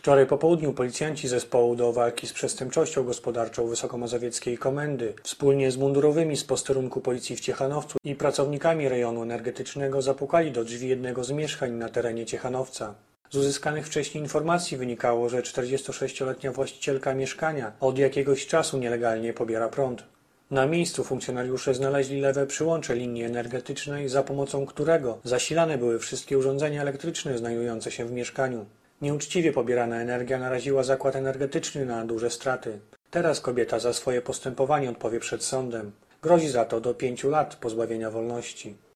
Wczoraj po południu policjanci Zespołu do Walki z Przestępczością Gospodarczą Wysokomazowieckiej Komendy wspólnie z mundurowymi z posterunku policji w Ciechanowcu i pracownikami rejonu energetycznego zapukali do drzwi jednego z mieszkań na terenie Ciechanowca. Z uzyskanych wcześniej informacji wynikało, że 46-letnia właścicielka mieszkania od jakiegoś czasu nielegalnie pobiera prąd. Na miejscu funkcjonariusze znaleźli lewe przyłącze linii energetycznej, za pomocą którego zasilane były wszystkie urządzenia elektryczne znajdujące się w mieszkaniu. Nieuczciwie pobierana energia naraziła zakład energetyczny na duże straty. Teraz kobieta za swoje postępowanie odpowie przed sądem. Grozi za to do 5 lat pozbawienia wolności.